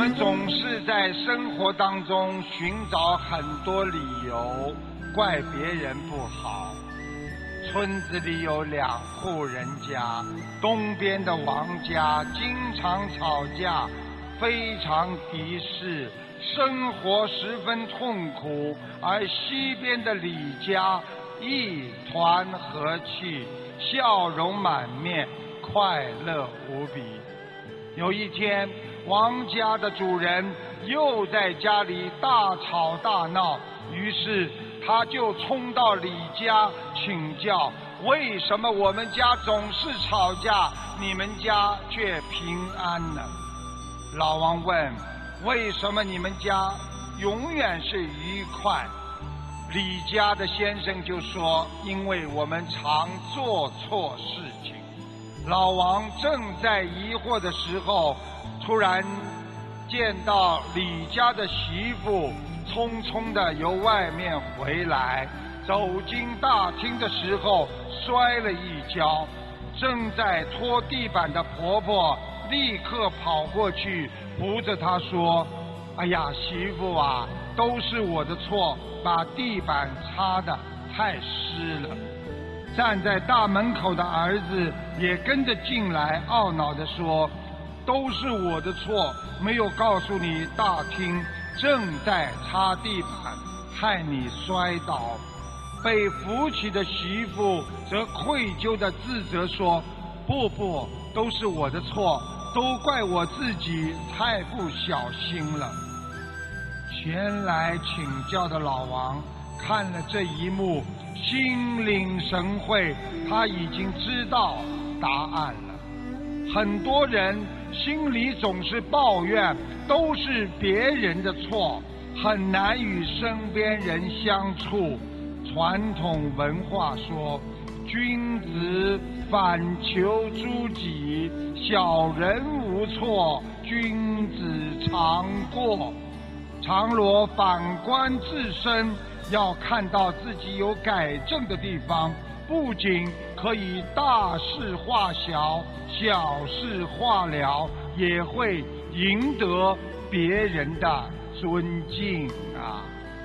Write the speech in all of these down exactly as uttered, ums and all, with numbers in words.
们总是在生活当中寻找很多理由怪别人不好。村子里有两户人家，东边的王家经常吵架，非常敌视，生活十分痛苦，而西边的李家一团和气，笑容满面，快乐无比。有一天，王家的主人又在家里大吵大闹，于是他就冲到李家请教，为什么我们家总是吵架，你们家却平安呢？老王问，为什么你们家永远是愉快？李家的先生就说，因为我们常做错事情。老王正在疑惑的时候，突然见到李家的媳妇匆匆地由外面回来，走进大厅的时候摔了一跤，正在拖地板的婆婆立刻跑过去扶着她说，哎呀，媳妇啊，都是我的错，把地板擦得太湿了。站在大门口的儿子也跟着进来，懊恼地说，都是我的错，没有告诉你大厅正在擦地板，害你摔倒。被扶起的媳妇则愧疚地自责说，不不，都是我的错，都怪我自己太不小心了。前来请教的老王看了这一幕，心领神会，他已经知道答案了。很多人心里总是抱怨都是别人的错，很难与身边人相处。传统文化说，君子反求诸己，小人无错，君子常过。常罗反观自身，要看到自己有改正的地方，不仅可以大事化小，小事化了，也会赢得别人的尊敬啊！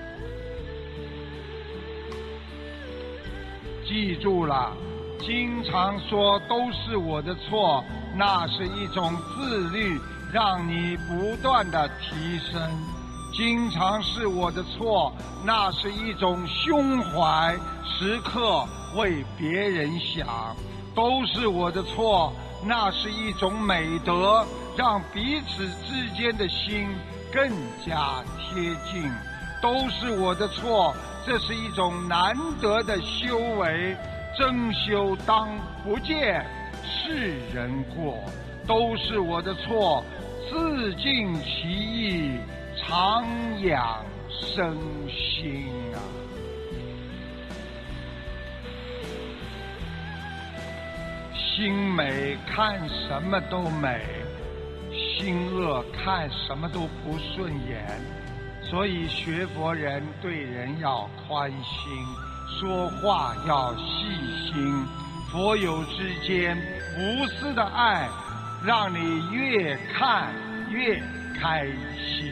记住了，经常说都是我的错，那是一种自律，让你不断的提升。经常是我的错，那是一种胸怀，时刻为别人想。都是我的错，那是一种美德，让彼此之间的心更加贴近。都是我的错，这是一种难得的修为，真修当不见世人过。都是我的错，自尽其意，常养生心啊！心美看什么都美，心恶看什么都不顺眼。所以学佛人对人要宽心，说话要细心。佛友之间无私的爱，让你越看越开心。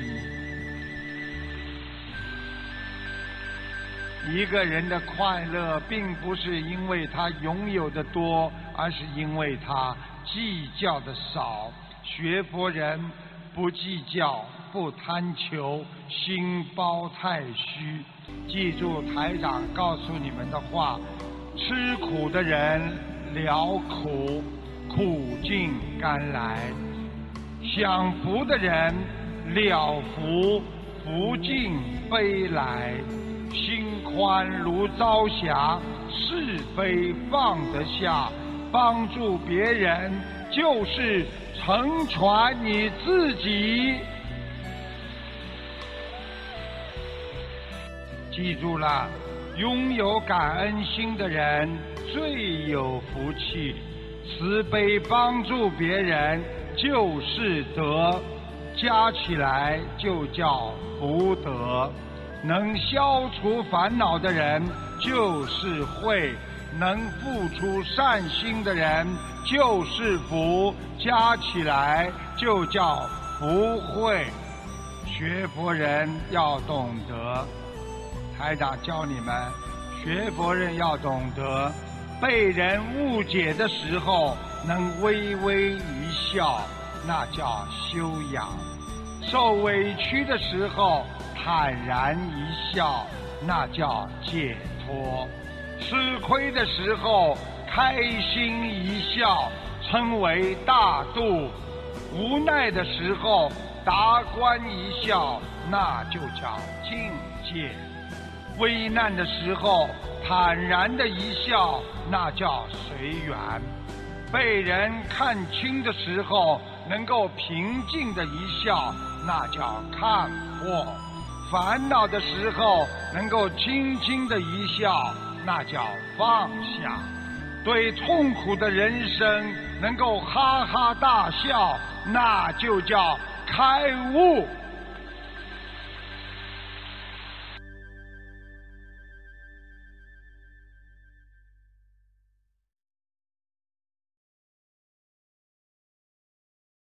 一个人的快乐并不是因为他拥有的多，而是因为他计较的少。学佛人不计较，不贪求，心包太虚。记住台长告诉你们的话，吃苦的人了苦，苦尽甘来；享福的人了福，福尽悲来。心宽如朝霞，是非放得下，帮助别人就是成全你自己。记住了，拥有感恩心的人最有福气，慈悲帮助别人就是德，加起来就叫福德。能消除烦恼的人就是慧，能付出善心的人就是福，加起来就叫不会。学佛人要懂得，台长教你们，学佛人要懂得，被人误解的时候能微微一笑，那叫修养；受委屈的时候坦然一笑，那叫解脱；吃亏的时候开心一笑，称为大度；无奈的时候达观一笑，那就叫境界；危难的时候坦然的一笑，那叫随缘；被人看清的时候能够平静的一笑，那叫看破；烦恼的时候能够轻轻的一笑，那叫放下；对痛苦的人生能够哈哈大笑，那就叫开悟。